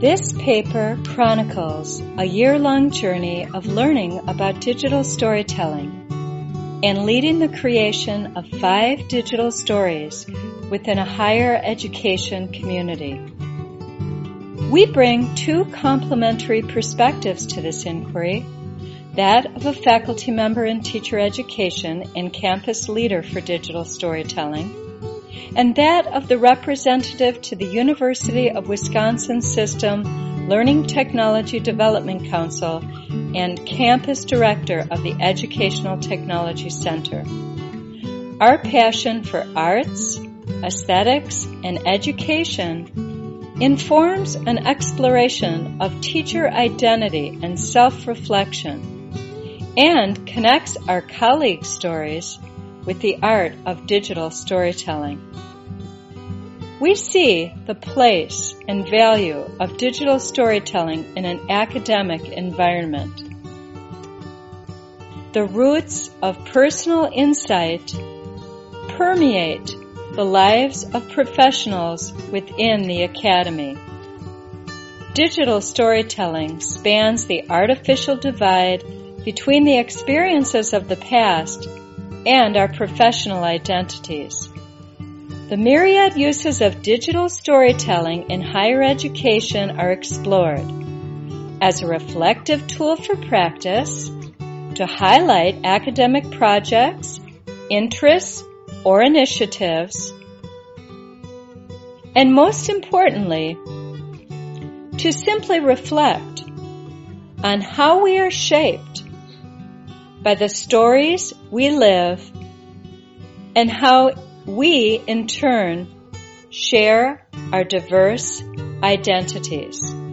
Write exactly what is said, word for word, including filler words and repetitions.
This paper chronicles a year-long journey of learning about digital storytelling and leading the creation of five digital stories within a higher education community. We bring two complementary perspectives to this inquiry, that of a faculty member in teacher education and campus leader for digital storytelling, and that of the representative to the University of Wisconsin System Learning Technology Development Council and campus director of the Educational Technology Center. Our passion for arts, aesthetics, and education informs an exploration of teacher identity and self-reflection and connects our colleagues' stories with the art of digital storytelling. We see the place and value of digital storytelling in an academic environment. The roots of personal insight permeate the lives of professionals within the academy. Digital storytelling spans the artificial divide between the experiences of the past and our professional identities. The myriad uses of digital storytelling in higher education are explored as a reflective tool for practice, to highlight academic projects, interests, or initiatives, and most importantly, to simply reflect on how we are shaped by the stories we live and how we, in turn, share our diverse identities.